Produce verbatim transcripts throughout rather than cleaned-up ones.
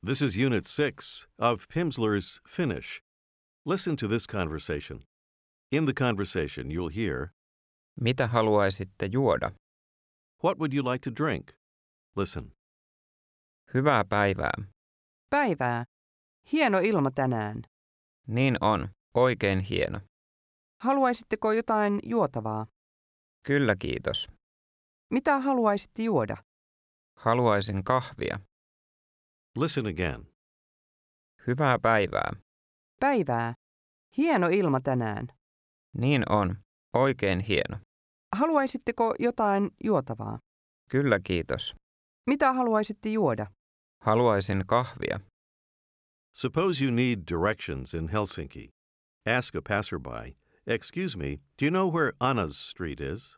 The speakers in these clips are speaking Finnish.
This is Unit six of Pimsleur's Finnish. Listen to this conversation. In the conversation, you'll hear, Mitä haluaisitte juoda? What would you like to drink? Listen. Hyvää päivää. Päivää. Hieno ilma tänään. Niin on, oikein hieno. Haluaisitteko jotain juotavaa? Kyllä kiitos. Mitä haluaisitte juoda? Haluaisin kahvia. Listen again. Hyvää päivää. Päivää. Hieno ilma tänään. Niin on, oikein hieno. Haluaisitteko jotain juotavaa? Kyllä kiitos. Mitä haluaisitte juoda? Haluaisin kahvia. Suppose you need directions in Helsinki. Ask a passerby, Excuse me, do you know where Anna's Street is?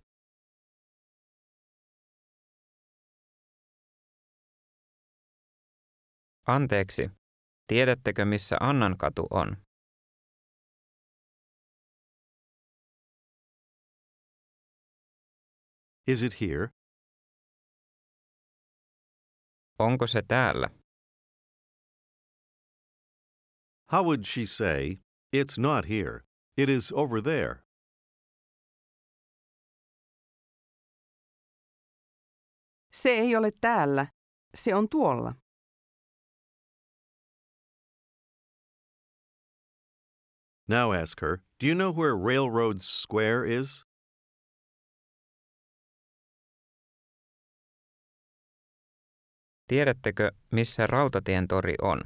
Anteeksi, tiedättekö missä Annan katu on? Is it here? Onko se täällä? How would she say, It's not here, it is over there? Se ei ole täällä. Se on tuolla. Now ask her, Do you know where Railroad Square is? Tiedättekö missä Rautatien tori on?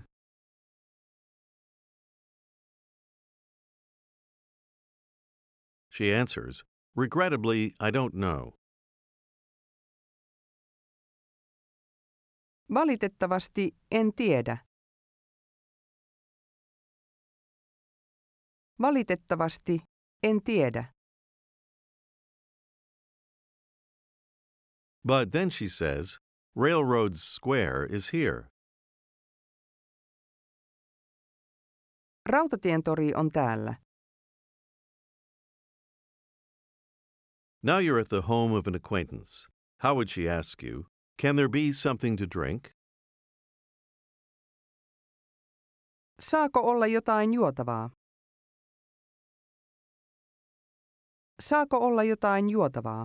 She answers, Regrettably, I don't know. Valitettavasti en tiedä. Valitettavasti en tiedä. But then she says, Railroad Square is here. Rautatien tori on täällä. Now you're at the home of an acquaintance. How would she ask you, Can there be something to drink? Saako olla jotain juotavaa? Saako olla jotain juotavaa?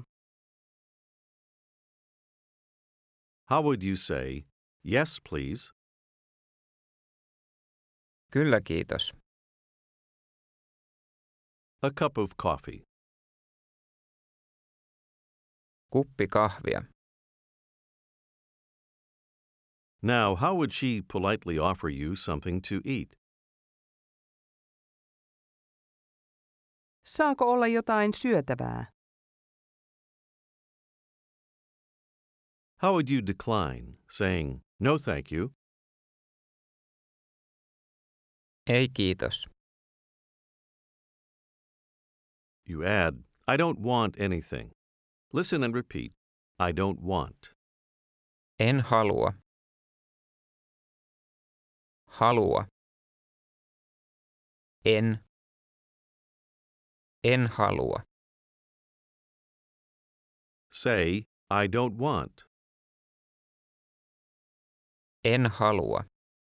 How would you say, Yes, please? Kyllä kiitos. A cup of coffee. Kuppi kahvia. Now, how would she politely offer you something to eat? Saako olla jotain syötävää? How would you decline, saying, No, thank you? Ei kiitos. You add, I don't want anything. Listen and repeat, I don't want. En halua. Halua. En. En halua. Say, I don't want. En halua.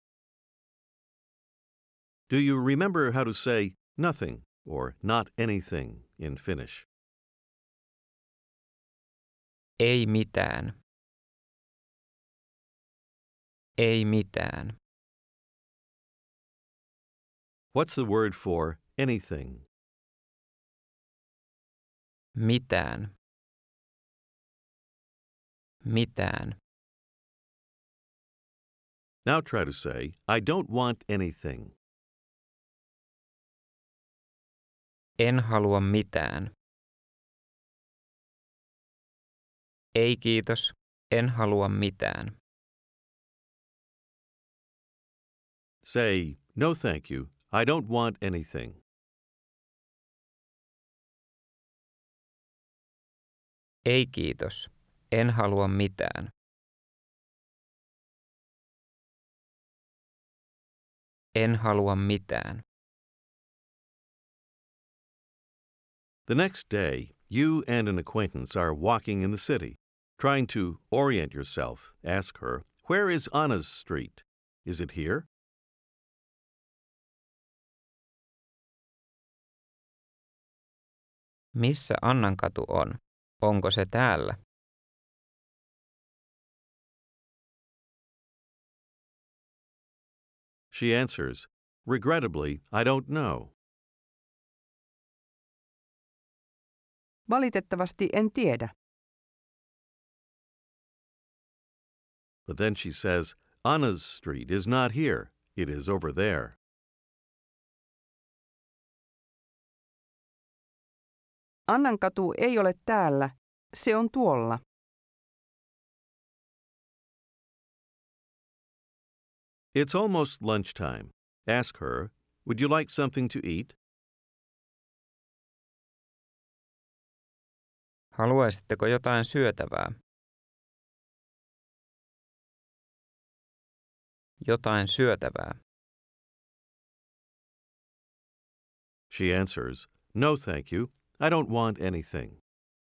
Do you remember how to say nothing or not anything in Finnish? Ei mitään. Ei mitään. What's the word for anything? Mitään. Mitään. Now try to say, I don't want anything. En halua mitään. Ei kiitos, en halua mitään. Say, no thank you, I don't want anything. Ei kiitos, en halua mitään. En halua mitään. The next day, you and an acquaintance are walking in the city. Trying to orient yourself, ask her, Where is Anna's Street? Is it here? Missä Annankatu on? Onko se täällä? She answers, regrettably, I don't know. Valitettavasti en tiedä. But then she says, Anna's street is not here. It is over there. Annankatu ei ole täällä. Se on tuolla. It's almost lunchtime. Ask her, would you like something to eat? Haluaisitteko jotain syötävää? Jotain syötävää. She answers, no, thank you. I don't want anything.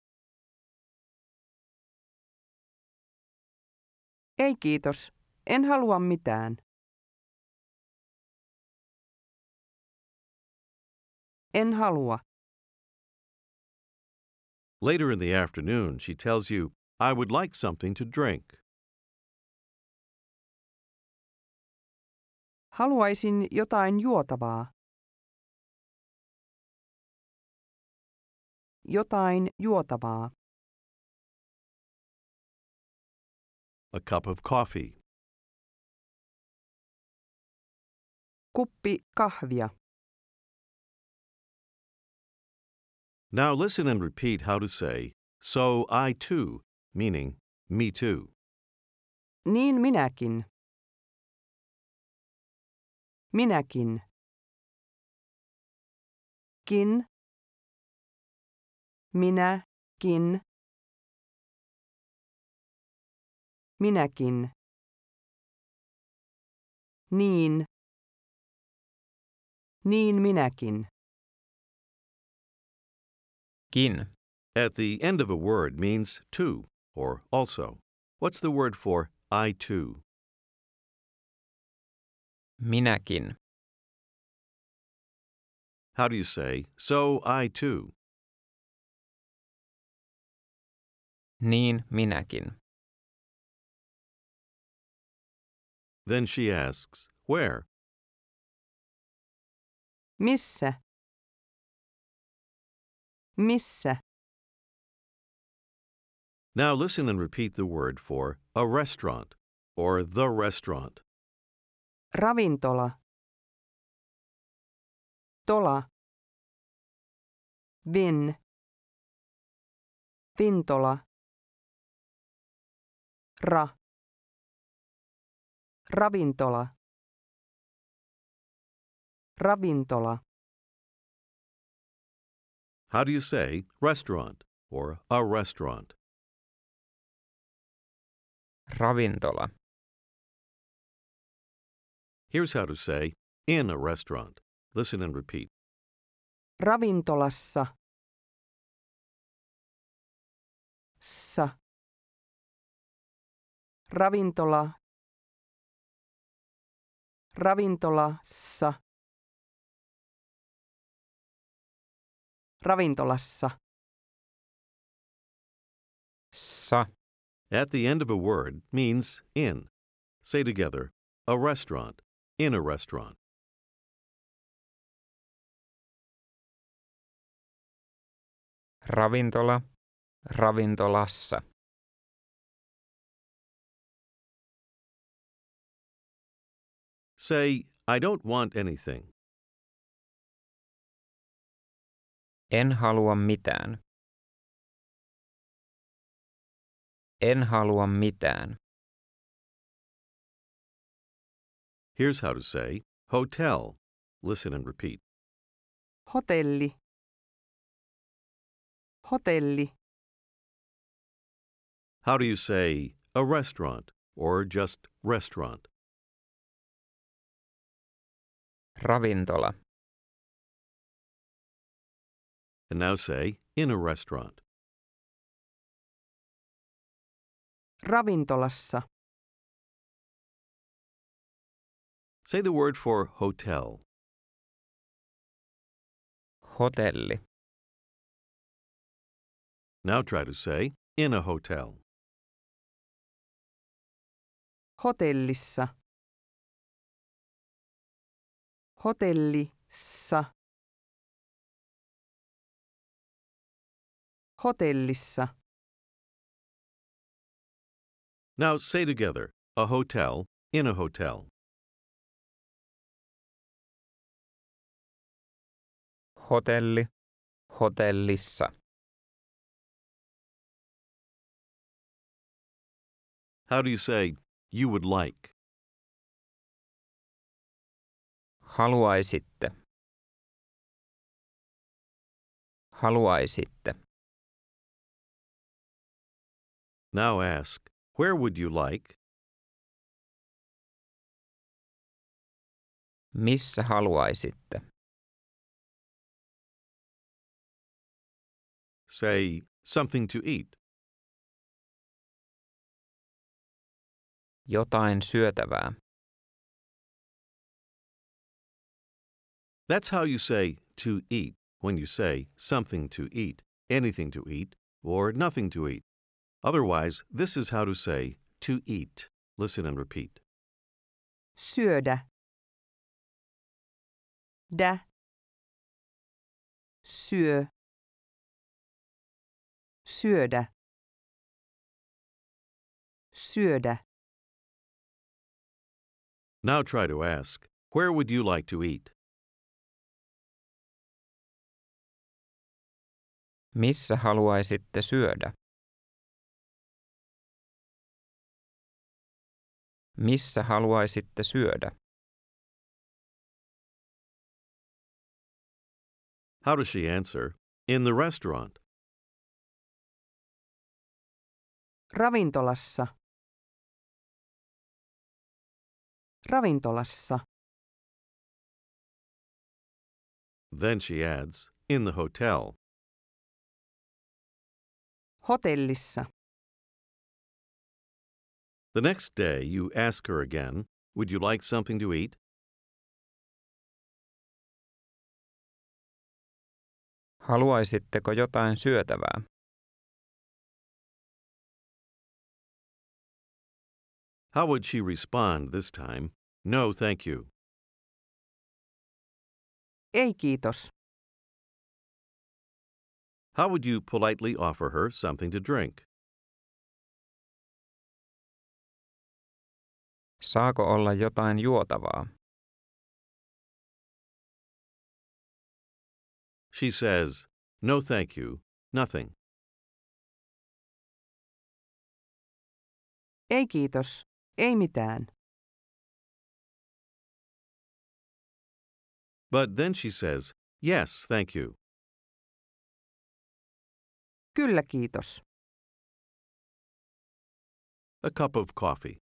Ei kiitos. En halua mitään. En halua. Later in the afternoon, she tells you, I would like something to drink. Haluaisin jotain juotavaa. Jotain juotavaa. A cup of coffee. Kuppi kahvia. Now listen and repeat how to say, so I too, meaning me too. Niin minäkin. Minäkin. Kin. Minäkin. Minäkin. Niin. Niin minäkin. Kin. At the end of a word means too or also. What's the word for I too? Minäkin. How do you say, so I too? Niin minäkin. Then she asks, where? Missä? Missä? Now listen and repeat the word for a restaurant or the restaurant. Ravintola. Tola. Vin. Vintola. Ra. Ravintola. Ravintola. How do you say restaurant or a restaurant? Ravintola. Here's how to say in a restaurant. Listen and repeat. Ravintolassa. Sa. Ravintola. Ravintolassa. Ravintolassa. Sa. At the end of a word means in. Say together, a restaurant, in a restaurant. Ravintola. Ravintolassa. Say, I don't want anything. En halua mitään. En halua mitään. Here's how to say hotel. Listen and repeat. Hotelli. Hotelli. How do you say a restaurant or just restaurant? Ravintola. And now say in a restaurant. Ravintolassa. Say the word for hotel. Hotelli. Now try to say in a hotel. Hotellissa. Hotellissa. Hotellissa. Now say together, a hotel, in a hotel. Hotelli. Hotellissa. How do you say, you would like? Haluaisitte. Haluaisitte. Now ask, where would you like? Missä haluaisitte? Say, something to eat. Jotain syötävää. That's how you say to eat when you say something to eat, anything to eat, or nothing to eat. Otherwise, this is how to say to eat. Listen and repeat. Syödä. Dä. Syö. Syödä. Syödä. Now try to ask, where would you like to eat? Missä haluaisitte syödä? Missä haluaisitte syödä? How does she answer? In the restaurant. Ravintolassa. Ravintolassa. Then she adds, in the hotel. Hotellissa. The next day you ask her again, would you like something to eat? Haluaisitteko jotain syötävää? How would she respond this time? No, thank you. Ei kiitos. How would you politely offer her something to drink? Saako olla jotain juotavaa? She says, no, thank you, nothing. Ei kiitos. Ei mitään. But then she says, yes, thank you. Kyllä kiitos. A cup of coffee.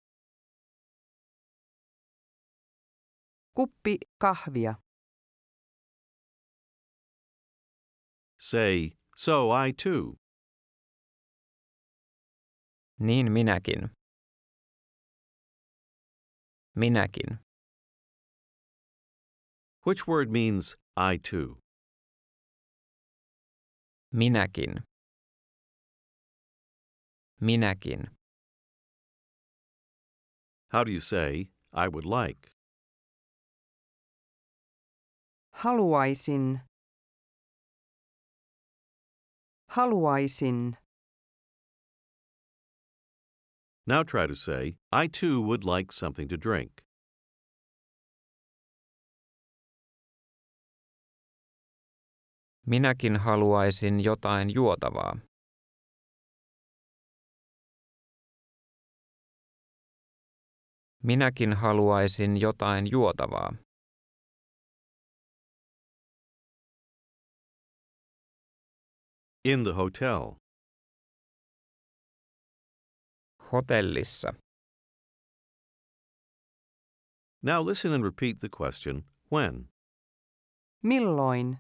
Kuppi kahvia. Say, so I too. Niin minäkin. Minäkin. Which word means I too? Minäkin. Minäkin. How do you say, I would like? Haluaisin. Haluaisin. Now try to say, I too would like something to drink. Minäkin haluaisin jotain juotavaa. Minäkin haluaisin jotain juotavaa. In the hotel. Hotellissa. Now listen and repeat the question, when? Milloin?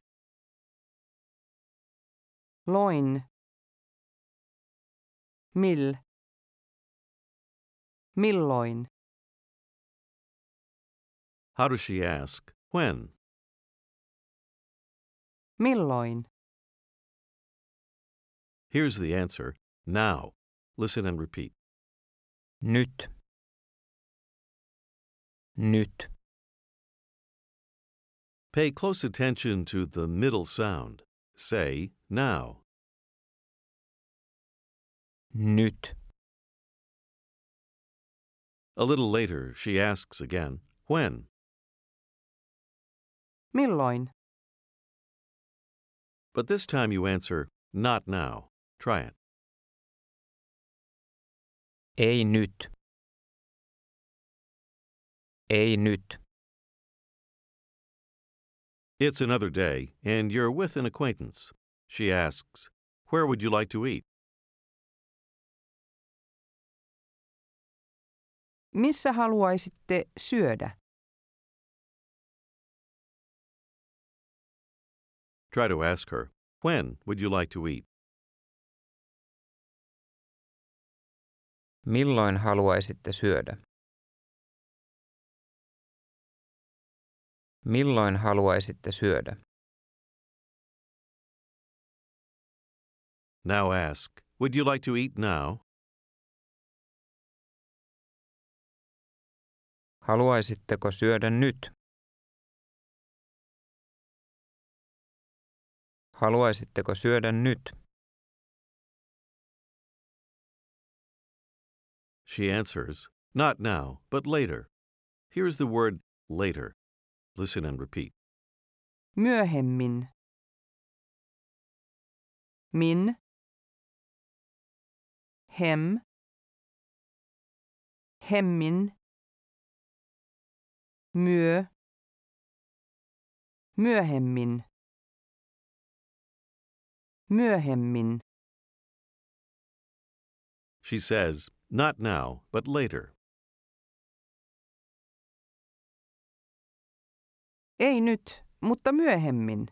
Loin. Mill. Milloin? How does she ask? When? Milloin? Here's the answer. Now. Listen and repeat. Nyt. Nyt. Pay close attention to the middle sound. Say, now. Nyt. A little later, she asks again, when? Milloin? But this time you answer, not now. Try it. Ei nyt. Ei nyt. It's another day, and you're with an acquaintance. She asks, where would you like to eat? Missä haluaisitte syödä? Try to ask her, when would you like to eat? Milloin haluaisitte syödä? Milloin haluaisitte syödä? Now ask, would you like to eat now? Haluaisitteko syödä nyt? Haluaisitteko syödä nyt? She answers, not now, but later. Here's the word later. Listen and repeat. Myöhemmin. Min. Hem. Hemmin. Myö. Myöhemmin. Myöhemmin. She says, not now, but later. Ei nyt, mutta myöhemmin.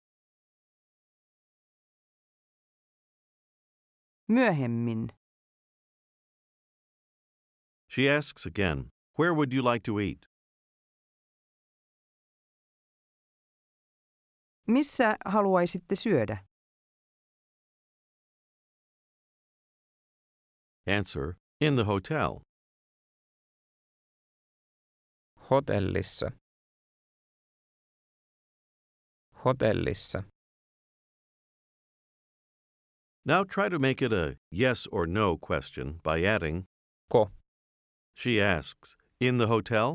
Myöhemmin. She asks again, where would you like to eat? Missä haluaisitte syödä? Answer, in the hotel. Hotellissa. Hotellissa. Now try to make it a yes or no question by adding, Ko. she asks, in the hotel?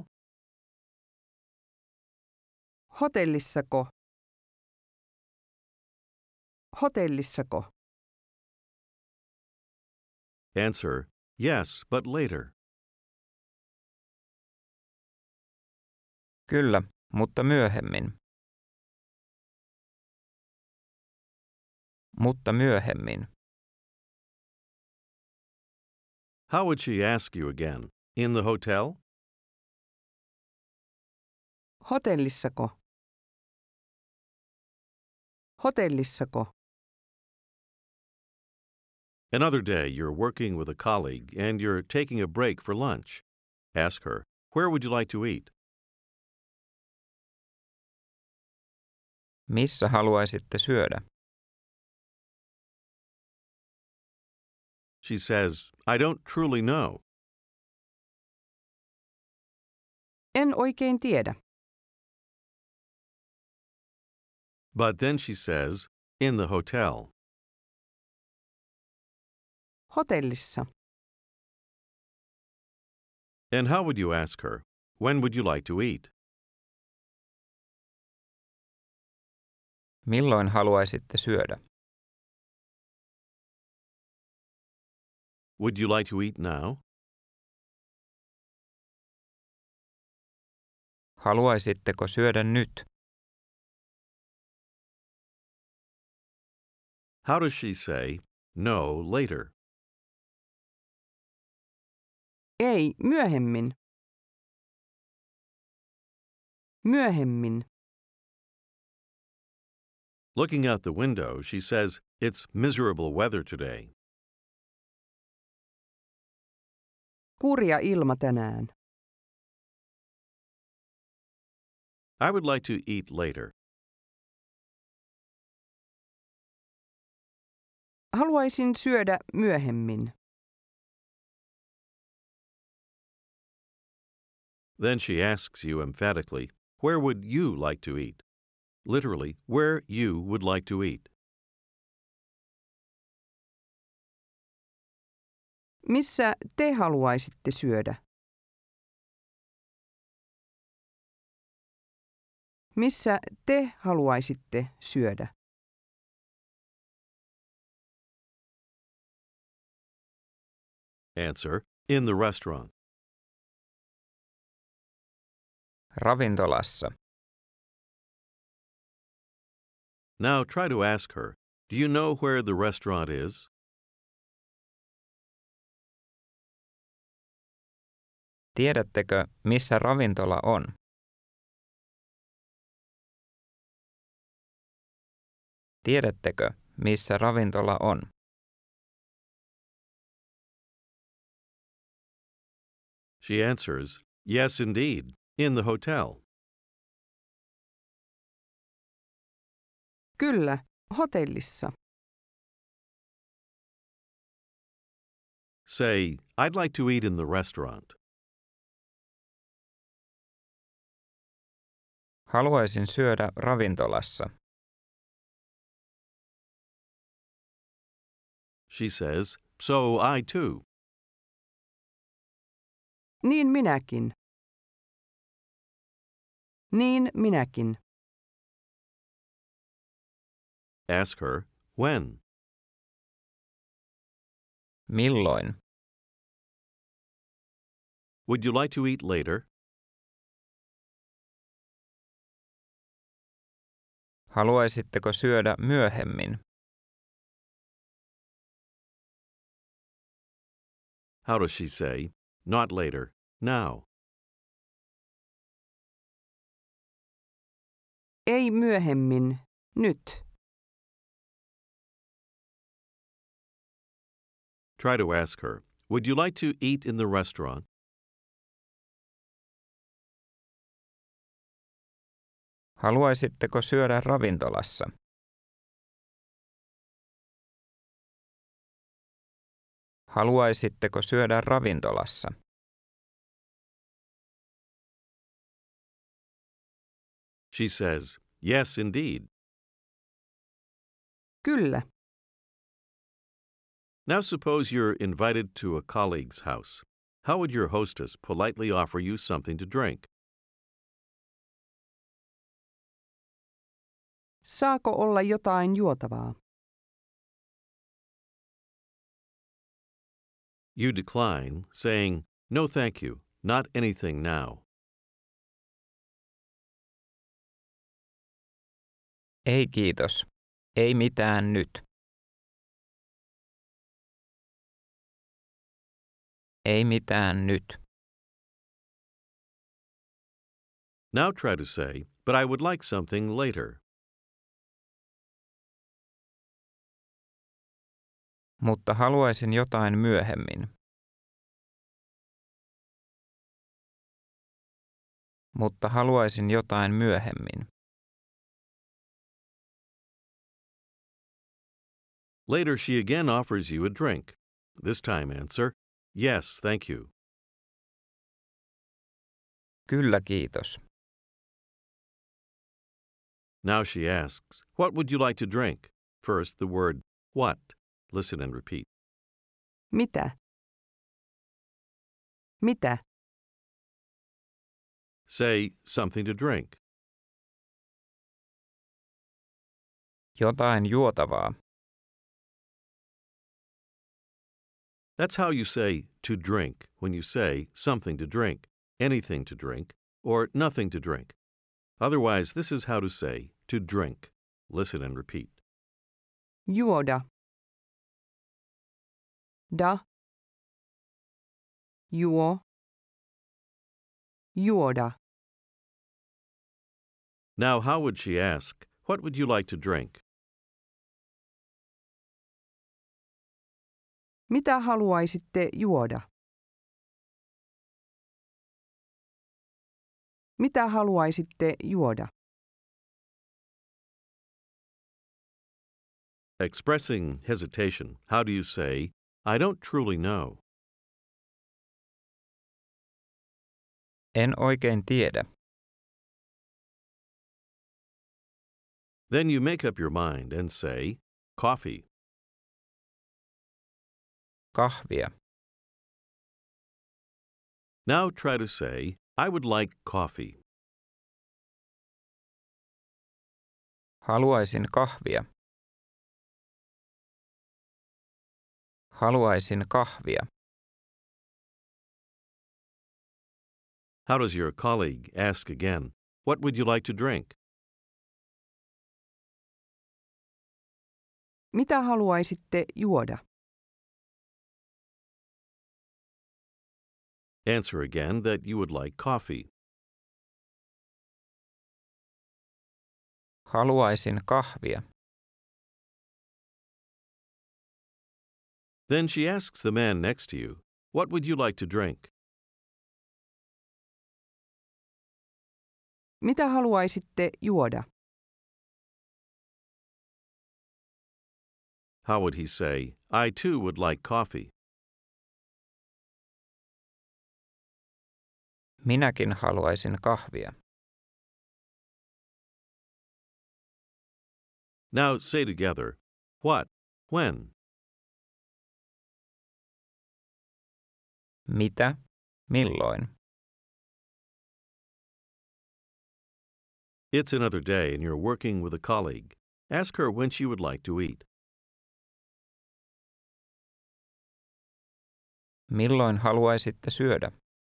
Hotellissako? Hotellissako? Answer, yes, but later. Kyllä, mutta myöhemmin. Mutta myöhemmin. How would she ask you again? In the hotel? Hotellissako? Hotellissako? Another day, you're working with a colleague and you're taking a break for lunch. Ask her, where would you like to eat? Missä haluaisitte syödä? She says, I don't truly know. En oikein tiedä. But then she says, in the hotel. Hotellissa. And how would you ask her, when would you like to eat? Milloin haluaisitte syödä? Would you like to eat now? Haluaisitteko syödä nyt? How does she say, no, later? Ei, myöhemmin. Myöhemmin. Looking out the window, she says, it's miserable weather today. Kurja ilma tänään. I would like to eat later. Haluaisin syödä myöhemmin. Then she asks you emphatically, where would you like to eat? Literally, where you would like to eat. Missä te haluaisitte syödä? Missä te haluaisitte syödä? Answer, in the restaurant. Ravintolassa. Now try to ask her, do you know where the restaurant is? Tiedättekö, missä ravintola on? Tiedättekö, missä ravintola on? She answers, yes, indeed, in the hotel. Kyllä, hotellissa. Say, I'd like to eat in the restaurant. Haluaisin syödä ravintolassa. She says, so I too. Niin minäkin. Niin minäkin. Ask her, when? Milloin? Would you like to eat later? Haluaisitteko syödä myöhemmin? How does she say, not later, now? Ei myöhemmin, nyt. Try to ask her, would you like to eat in the restaurant? Haluaisitteko syödä ravintolassa? Haluaisitteko syödä ravintolassa? She says, yes, indeed. Kyllä. Now suppose you're invited to a colleague's house. How would your hostess politely offer you something to drink? Saako olla jotain juotavaa? You decline, saying, no thank you, not anything now. Ei kiitos. Ei mitään nyt. Ei mitään nyt. Now try to say, but I would like something later. Mutta haluaisin jotain myöhemmin. Mutta haluaisin jotain myöhemmin. Later she again offers you a drink. This time answer, yes, thank you. Kyllä kiitos. Now she asks, what would you like to drink? First the word what. Listen and repeat. Mitä? Mitä? Say something to drink. Jotain juotavaa. That's how you say to drink when you say something to drink, anything to drink, or nothing to drink. Otherwise, this is how to say to drink. Listen and repeat. Juoda. Da. Juo. Juoda. Now, how would she ask, what would you like to drink? Mitä haluaisitte juoda? Mitä haluaisitte juoda? Expressing hesitation, how do you say, I don't truly know? En oikein tiedä. Then you make up your mind and say, coffee. Kahvia. Now try to say, I would like coffee. Haluaisin kahvia. Haluaisin kahvia. How does your colleague ask again, what would you like to drink? Mitä haluaisitte juoda? Answer again that you would like coffee. Haluaisin kahvia. Then she asks the man next to you, what would you like to drink? Mitä haluaisitte juoda? How would he say, I too would like coffee? Minäkin haluaisin kahvia. Now say together, what, when? Mitä? Milloin? It's another day and you're working with a colleague. Ask her when she would like to eat. Milloin haluaisitte syödä?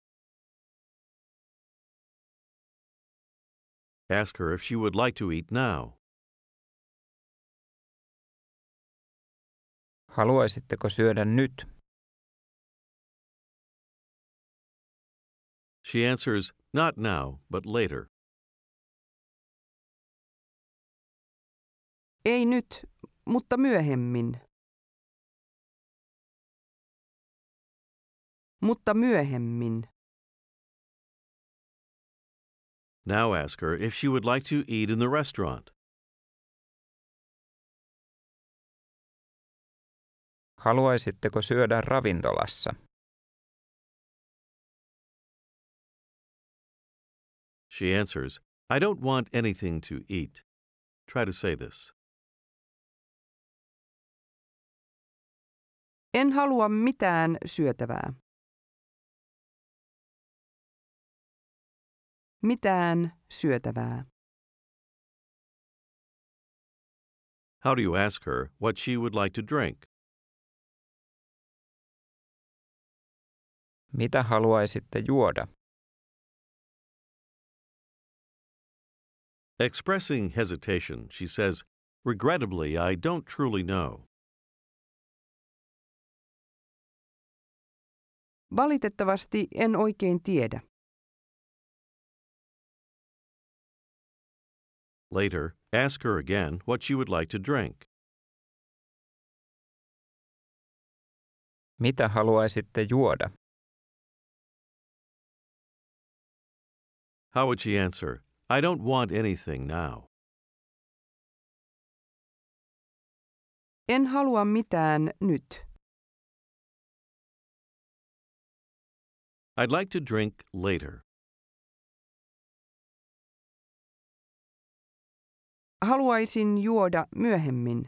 Ask her if she would like to eat now. Haluaisitteko syödä nyt? She answers, not now, but later. Ei nyt, mutta myöhemmin. Mutta myöhemmin. Now ask her if she would like to eat in the restaurant. Haluaisitteko syödä ravintolassa? She answers, I don't want anything to eat. Try to say this. En halua mitään syötävää. Mitään syötävää. How do you ask her what she would like to drink? Mitä haluaisitte juoda? Expressing hesitation, she says, regrettably, I don't truly know. Valitettavasti en oikein tiedä. Later, ask her again what she would like to drink. Mitä haluaisitte juoda? How would she answer? I don't want anything now. En halua mitään nyt. I'd like to drink later. Haluaisin juoda myöhemmin.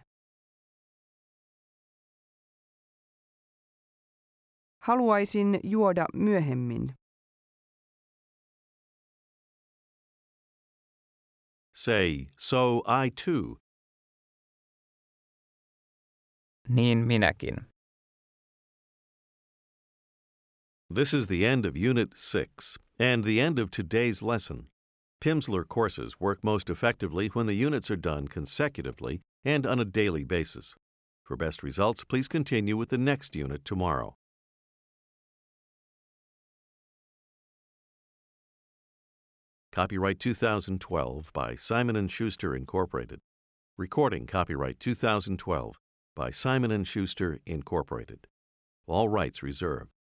Haluaisin juoda myöhemmin. Say, so I too. Niin minäkin. This is the end of Unit six and the end of today's lesson. Pimsleur courses work most effectively when the units are done consecutively and on a daily basis. For best results, please continue with the next unit tomorrow. Copyright two thousand twelve by Simon and Schuster, Incorporated. Recording copyright two thousand twelve by Simon and Schuster, Incorporated. All rights reserved.